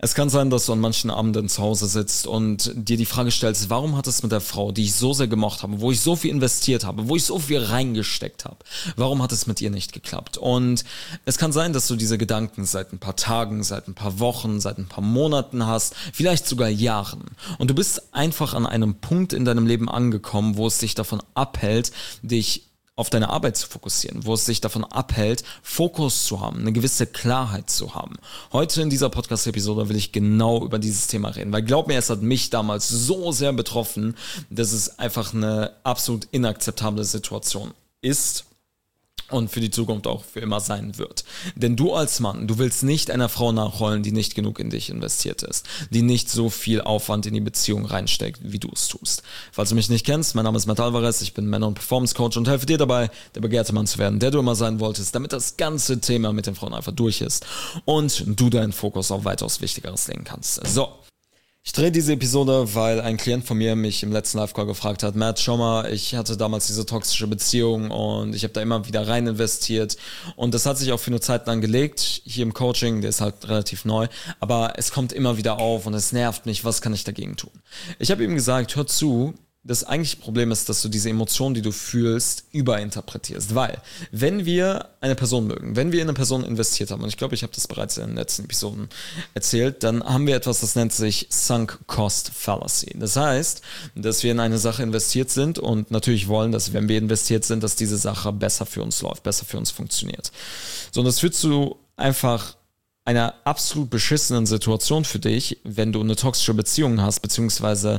Es kann sein, dass du an manchen Abenden zu Hause sitzt und dir die Frage stellst, warum hat es mit der Frau, die ich so sehr gemocht habe, wo ich so viel investiert habe, wo ich so viel reingesteckt habe, warum hat es mit ihr nicht geklappt? Und es kann sein, dass du diese Gedanken seit ein paar Tagen, seit ein paar Wochen, seit ein paar Monaten hast, vielleicht sogar Jahren. Und du bist einfach an einem Punkt in deinem Leben angekommen, wo es dich davon abhält, dich auf deine Arbeit zu fokussieren, wo es sich davon abhält, Fokus zu haben, eine gewisse Klarheit zu haben. Heute in dieser Podcast-Episode will ich genau über dieses Thema reden, weil glaub mir, es hat mich damals so sehr betroffen, dass es einfach eine absolut inakzeptable Situation ist und für die Zukunft auch für immer sein wird. Denn du als Mann, du willst nicht einer Frau nachholen, die nicht genug in dich investiert ist, die nicht so viel Aufwand in die Beziehung reinsteckt, wie du es tust. Falls du mich nicht kennst, mein Name ist Matt Alvarez, ich bin Männer- und Performance-Coach und helfe dir dabei, der begehrte Mann zu werden, der du immer sein wolltest, damit das ganze Thema mit den Frauen einfach durch ist und du deinen Fokus auf weitaus Wichtigeres legen kannst. So. Ich drehe diese Episode, weil ein Klient von mir mich im letzten Live-Call gefragt hat, Matt, schau mal, ich hatte damals diese toxische Beziehung und ich habe da immer wieder rein investiert und das hat sich auch für eine Zeit lang gelegt, hier im Coaching, der ist halt relativ neu, aber es kommt immer wieder auf und es nervt mich, was kann ich dagegen tun? Ich habe ihm gesagt, hör zu, das eigentliche Problem ist, dass du diese Emotionen, die du fühlst, überinterpretierst, weil wenn wir eine Person mögen, wenn wir in eine Person investiert haben, und ich glaube, ich habe das bereits in den letzten Episoden erzählt, dann haben wir etwas, das nennt sich Sunk Cost Fallacy. Das heißt, dass wir in eine Sache investiert sind und natürlich wollen, dass wenn wir investiert sind, dass diese Sache besser für uns läuft, besser für uns funktioniert. So, und das führt zu einfach einer absolut beschissenen Situation für dich, wenn du eine toxische Beziehung hast, beziehungsweise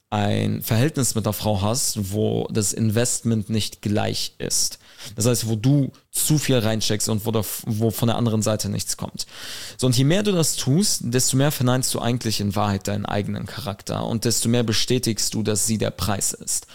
ein Verhältnis mit einer Frau hast, wo das Investment nicht gleich ist. Das heißt, wo du zu viel reinsteckst und wo von der anderen Seite nichts kommt. So, und je mehr du das tust, desto mehr verneinst du eigentlich in Wahrheit deinen eigenen Charakter und desto mehr bestätigst du, dass sie der Preis ist.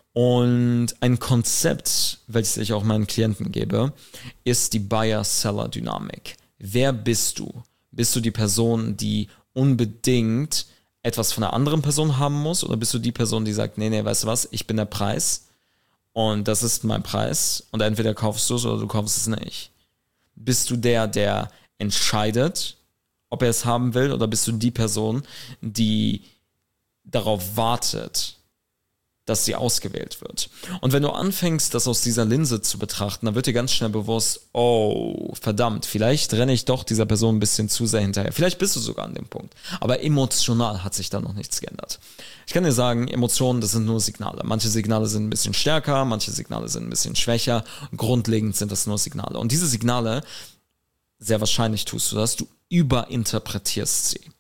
Und ein Konzept, welches ich auch meinen Klienten gebe, ist die Buyer-Seller-Dynamik. Wer bist du? Bist du die Person, die unbedingt etwas von einer anderen Person haben muss, oder bist du die Person, die sagt, nee, weißt du was, ich bin der Preis und das ist mein Preis und entweder kaufst du es oder du kaufst es nicht. Bist du der entscheidet, ob er es haben will, oder bist du die Person, die darauf wartet, dass sie ausgewählt wird? Und wenn du anfängst, das aus dieser Linse zu betrachten, dann wird dir ganz schnell bewusst, oh, verdammt, vielleicht renne ich doch dieser Person ein bisschen zu sehr hinterher. Vielleicht bist du sogar an dem Punkt. Aber emotional hat sich da noch nichts geändert. Ich kann dir sagen, Emotionen, das sind nur Signale. Manche Signale sind ein bisschen stärker, manche Signale sind ein bisschen schwächer. Grundlegend sind das nur Signale. Und diese Signale, sehr wahrscheinlich tust du das, du überinterpretierst sie.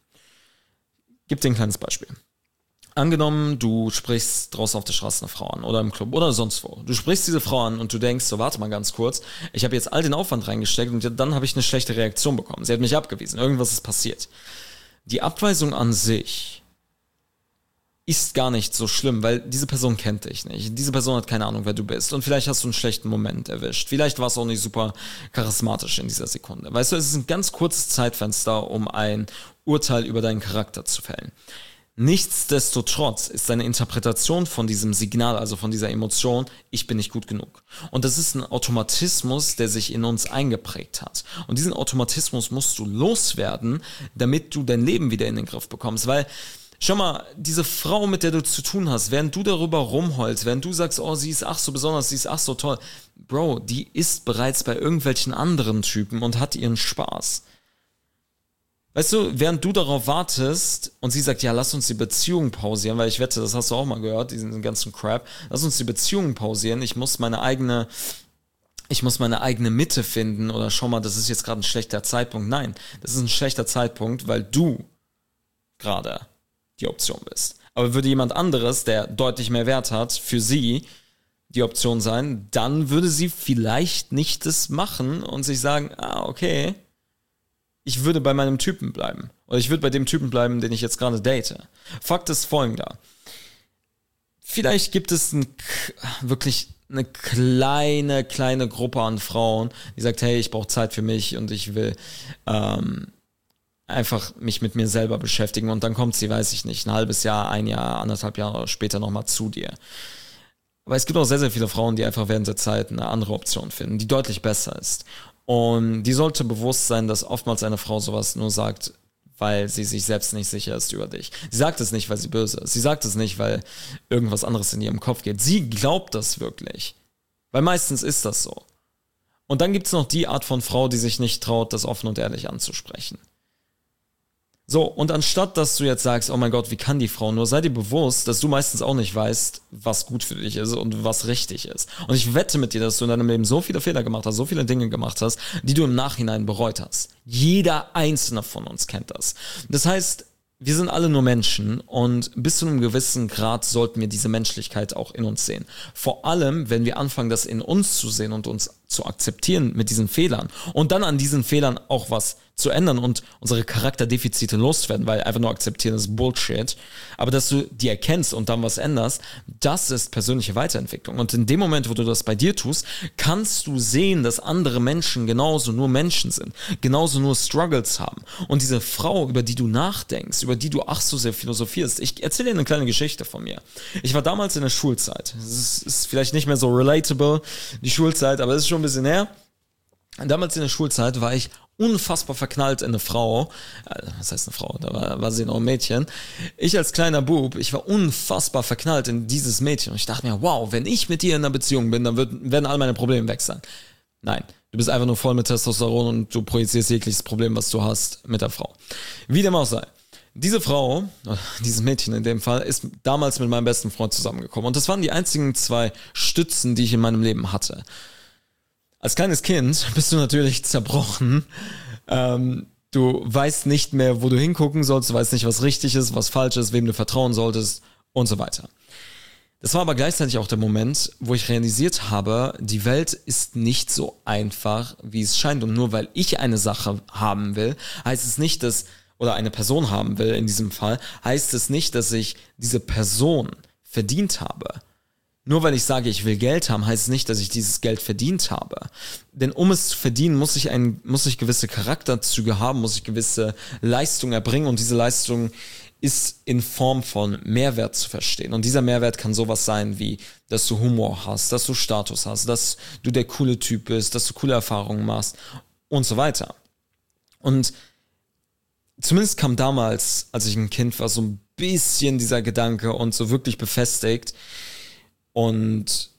Gib dir ein kleines Beispiel. Angenommen, du sprichst draußen auf der Straße eine Frau an oder im Club oder sonst wo. Du sprichst diese Frau an und du denkst, so warte mal ganz kurz, ich habe jetzt all den Aufwand reingesteckt und dann habe ich eine schlechte Reaktion bekommen. Sie hat mich abgewiesen, irgendwas ist passiert. Die Abweisung an sich ist gar nicht so schlimm, weil diese Person kennt dich nicht. Diese Person hat keine Ahnung, wer du bist und vielleicht hast du einen schlechten Moment erwischt. Vielleicht warst du auch nicht super charismatisch in dieser Sekunde. Weißt du, es ist ein ganz kurzes Zeitfenster, um ein Urteil über deinen Charakter zu fällen. Nichtsdestotrotz ist deine Interpretation von diesem Signal, also von dieser Emotion, ich bin nicht gut genug. Und das ist ein Automatismus, der sich in uns eingeprägt hat. Und diesen Automatismus musst du loswerden, damit du dein Leben wieder in den Griff bekommst. Weil, schau mal, diese Frau, mit der du zu tun hast, während du darüber rumheulst, während du sagst, oh, sie ist ach so besonders, sie ist ach so toll, Bro, die ist bereits bei irgendwelchen anderen Typen und hat ihren Spaß. Weißt du, während du darauf wartest und sie sagt, ja, lass uns die Beziehung pausieren, weil ich wette, das hast du auch mal gehört, diesen ganzen Crap, lass uns die Beziehung pausieren, ich muss meine eigene Mitte finden oder schau mal, das ist jetzt gerade ein schlechter Zeitpunkt. Nein, das ist ein schlechter Zeitpunkt, weil du gerade die Option bist. Aber würde jemand anderes, der deutlich mehr Wert hat, für sie die Option sein, dann würde sie vielleicht nicht das machen und sich sagen, okay, ich würde bei meinem Typen bleiben. Oder ich würde bei dem Typen bleiben, den ich jetzt gerade date. Fakt ist folgender. Vielleicht gibt es wirklich eine kleine Gruppe an Frauen, die sagt, hey, ich brauche Zeit für mich und ich will einfach mich mit mir selber beschäftigen. Und dann kommt sie, weiß ich nicht, ein halbes Jahr, ein Jahr, 1,5 Jahre später nochmal zu dir. Aber es gibt auch sehr, sehr viele Frauen, die einfach während der Zeit eine andere Option finden, die deutlich besser ist. Und die sollte bewusst sein, dass oftmals eine Frau sowas nur sagt, weil sie sich selbst nicht sicher ist über dich. Sie sagt es nicht, weil sie böse ist. Sie sagt es nicht, weil irgendwas anderes in ihrem Kopf geht. Sie glaubt das wirklich. Weil meistens ist das so. Und dann gibt es noch die Art von Frau, die sich nicht traut, das offen und ehrlich anzusprechen. So, und anstatt, dass du jetzt sagst, oh mein Gott, wie kann die Frau nur, sei dir bewusst, dass du meistens auch nicht weißt, was gut für dich ist und was richtig ist. Und ich wette mit dir, dass du in deinem Leben so viele Fehler gemacht hast, so viele Dinge gemacht hast, die du im Nachhinein bereut hast. Jeder einzelne von uns kennt das. Das heißt, wir sind alle nur Menschen und bis zu einem gewissen Grad sollten wir diese Menschlichkeit auch in uns sehen. Vor allem, wenn wir anfangen, das in uns zu sehen und uns zu akzeptieren mit diesen Fehlern und dann an diesen Fehlern auch was zu ändern und unsere Charakterdefizite loszuwerden, weil einfach nur akzeptieren ist Bullshit, aber dass du die erkennst und dann was änderst, das ist persönliche Weiterentwicklung. Und in dem Moment, wo du das bei dir tust, kannst du sehen, dass andere Menschen genauso nur Menschen sind, genauso nur Struggles haben. Und diese Frau, über die du nachdenkst, über die du ach so sehr philosophierst, ich erzähle dir eine kleine Geschichte von mir. Ich war damals in der Schulzeit. Es ist vielleicht nicht mehr so relatable, die Schulzeit, aber es ist schon ein bisschen her. Damals in der Schulzeit war ich unfassbar verknallt in eine Frau. Was heißt eine Frau? Da war sie noch ein Mädchen. Ich als kleiner Bub, ich war unfassbar verknallt in dieses Mädchen. Und ich dachte mir, wow, wenn ich mit dir in einer Beziehung bin, dann werden all meine Probleme weg sein. Nein, du bist einfach nur voll mit Testosteron und du projizierst jegliches Problem, was du hast, mit der Frau. Wie dem auch sei. Diese Frau, dieses Mädchen in dem Fall, ist damals mit meinem besten Freund zusammengekommen. Und das waren die einzigen 2 Stützen, die ich in meinem Leben hatte. Als kleines Kind bist du natürlich zerbrochen. Du weißt nicht mehr, wo du hingucken sollst, du weißt nicht, was richtig ist, was falsch ist, wem du vertrauen solltest und so weiter. Das war aber gleichzeitig auch der Moment, wo ich realisiert habe, die Welt ist nicht so einfach, wie es scheint. Und nur weil ich eine Sache haben will, heißt es nicht, dass, oder eine Person haben will in diesem Fall, heißt es nicht, dass ich diese Person verdient habe. Nur weil ich sage, ich will Geld haben, heißt es nicht, dass ich dieses Geld verdient habe. Denn um es zu verdienen, muss ich gewisse Charakterzüge haben, muss ich gewisse Leistung erbringen und diese Leistung ist in Form von Mehrwert zu verstehen. Und dieser Mehrwert kann sowas sein wie, dass du Humor hast, dass du Status hast, dass du der coole Typ bist, dass du coole Erfahrungen machst und so weiter. Und zumindest kam damals, als ich ein Kind war, so ein bisschen dieser Gedanke und so wirklich befestigt, und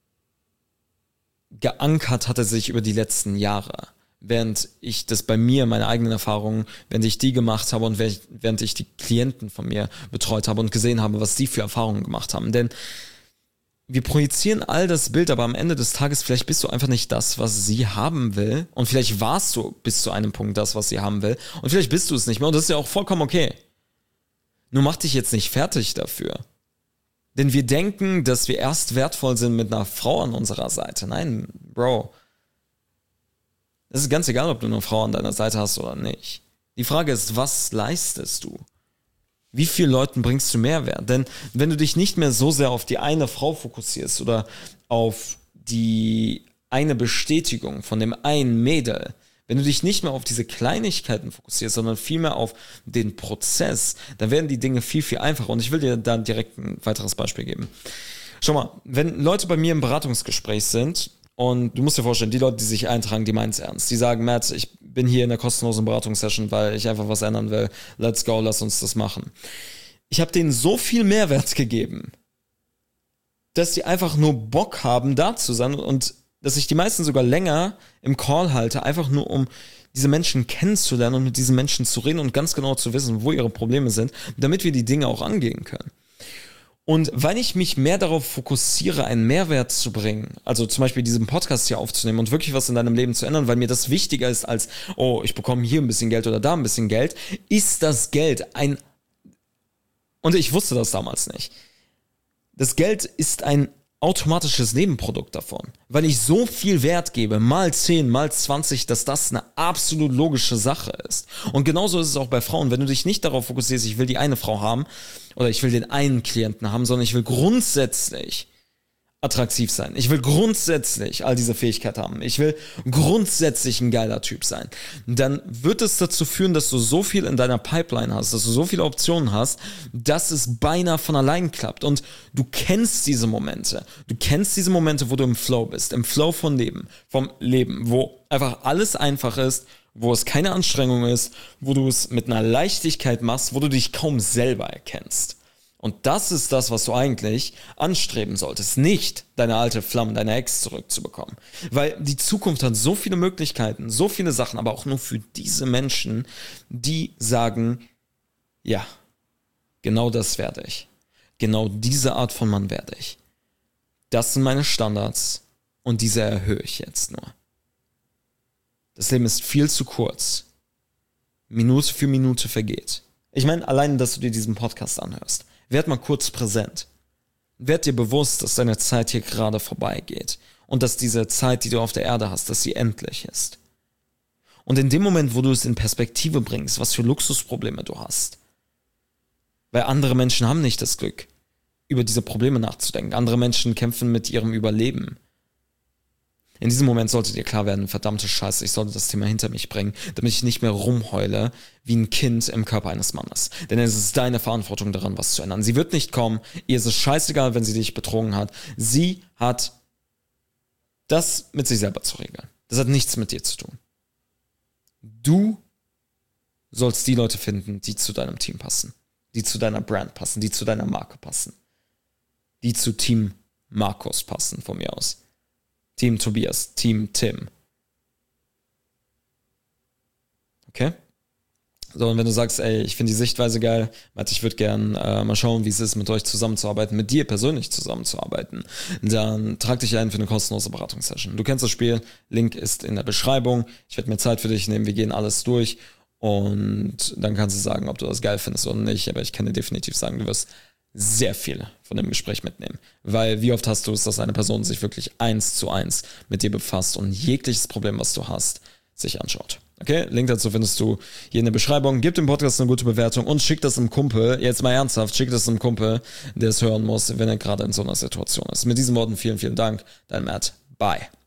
geankert hat er sich über die letzten Jahre. Während ich das bei mir, meine eigenen Erfahrungen, während ich die gemacht habe und während ich die Klienten von mir betreut habe und gesehen habe, was die für Erfahrungen gemacht haben. Denn wir projizieren all das Bild, aber am Ende des Tages, vielleicht bist du einfach nicht das, was sie haben will. Und vielleicht warst du bis zu einem Punkt das, was sie haben will. Und vielleicht bist du es nicht mehr. Und das ist ja auch vollkommen okay. Nur mach dich jetzt nicht fertig dafür. Denn wir denken, dass wir erst wertvoll sind mit einer Frau an unserer Seite. Nein, Bro. Es ist ganz egal, ob du eine Frau an deiner Seite hast oder nicht. Die Frage ist, was leistest du? Wie vielen Leuten bringst du Mehrwert? Denn wenn du dich nicht mehr so sehr auf die eine Frau fokussierst oder auf die eine Bestätigung von dem einen Mädel, wenn du dich nicht mehr auf diese Kleinigkeiten fokussierst, sondern vielmehr auf den Prozess, dann werden die Dinge viel, viel einfacher. Und ich will dir da direkt ein weiteres Beispiel geben. Schau mal, wenn Leute bei mir im Beratungsgespräch sind, und du musst dir vorstellen, die Leute, die sich eintragen, die meinen es ernst. Die sagen, Matt, ich bin hier in der kostenlosen Beratungssession, weil ich einfach was ändern will. Let's go, lass uns das machen. Ich habe denen so viel Mehrwert gegeben, dass die einfach nur Bock haben, da zu sein und dass ich die meisten sogar länger im Call halte, einfach nur um diese Menschen kennenzulernen und mit diesen Menschen zu reden und ganz genau zu wissen, wo ihre Probleme sind, damit wir die Dinge auch angehen können. Und weil ich mich mehr darauf fokussiere, einen Mehrwert zu bringen, also zum Beispiel diesen Podcast hier aufzunehmen und wirklich was in deinem Leben zu ändern, weil mir das wichtiger ist als, oh, ich bekomme hier ein bisschen Geld oder da ein bisschen Geld, ist das Geld und ich wusste das damals nicht, das Geld ist ein automatisches Nebenprodukt davon, weil ich so viel Wert gebe, mal 10, mal 20, dass das eine absolut logische Sache ist. Und genauso ist es auch bei Frauen, wenn du dich nicht darauf fokussierst, ich will die eine Frau haben oder ich will den einen Klienten haben, sondern ich will grundsätzlich attraktiv sein. Ich will grundsätzlich all diese Fähigkeit haben. Ich will grundsätzlich ein geiler Typ sein. Dann wird es dazu führen, dass du so viel in deiner Pipeline hast, dass du so viele Optionen hast, dass es beinahe von allein klappt. Und du kennst diese Momente. Du kennst diese Momente, wo du im Flow bist. Im Flow vom Leben, wo einfach alles einfach ist wo es keine Anstrengung ist, wo du es mit einer Leichtigkeit machst, wo du dich kaum selber erkennst. Und das ist das, was du eigentlich anstreben solltest. Nicht deine alte Flamme, deine Ex zurückzubekommen. Weil die Zukunft hat so viele Möglichkeiten, so viele Sachen, aber auch nur für diese Menschen, die sagen, ja, genau das werde ich. Genau diese Art von Mann werde ich. Das sind meine Standards und diese erhöhe ich jetzt nur. Das Leben ist viel zu kurz. Minute für Minute vergeht. Ich meine, allein, dass du dir diesen Podcast anhörst. Werd mal kurz präsent. Werd dir bewusst, dass deine Zeit hier gerade vorbeigeht. Und dass diese Zeit, die du auf der Erde hast, dass sie endlich ist. Und in dem Moment, wo du es in Perspektive bringst, was für Luxusprobleme du hast. Weil andere Menschen haben nicht das Glück, über diese Probleme nachzudenken. Andere Menschen kämpfen mit ihrem Überleben. In diesem Moment sollte dir klar werden, verdammte Scheiße, ich sollte das Thema hinter mich bringen, damit ich nicht mehr rumheule wie ein Kind im Körper eines Mannes. Denn es ist deine Verantwortung daran, was zu ändern. Sie wird nicht kommen, ihr ist es scheißegal, wenn sie dich betrogen hat. Sie hat das mit sich selber zu regeln. Das hat nichts mit dir zu tun. Du sollst die Leute finden, die zu deinem Team passen, die zu deiner Brand passen, die zu deiner Marke passen, die zu Team Markus passen, von mir aus. Team Tobias, Team Tim. Okay? So, und wenn du sagst, ey, ich finde die Sichtweise geil, ich würde gern mal schauen, wie es ist, mit euch zusammenzuarbeiten, mit dir persönlich zusammenzuarbeiten, dann trag dich ein für eine kostenlose Beratungssession. Du kennst das Spiel, Link ist in der Beschreibung. Ich werde mir Zeit für dich nehmen, wir gehen alles durch und dann kannst du sagen, ob du das geil findest oder nicht, aber ich kann dir definitiv sagen, du wirst sehr viel von dem Gespräch mitnehmen. Weil wie oft hast du es, dass eine Person sich wirklich 1:1 mit dir befasst und jegliches Problem, was du hast, sich anschaut. Okay, Link dazu findest du hier in der Beschreibung. Gib dem Podcast eine gute Bewertung und schick das einem Kumpel, jetzt mal ernsthaft, schick das einem Kumpel, der es hören muss, wenn er gerade in so einer Situation ist. Mit diesen Worten vielen, vielen Dank. Dein Matt. Bye.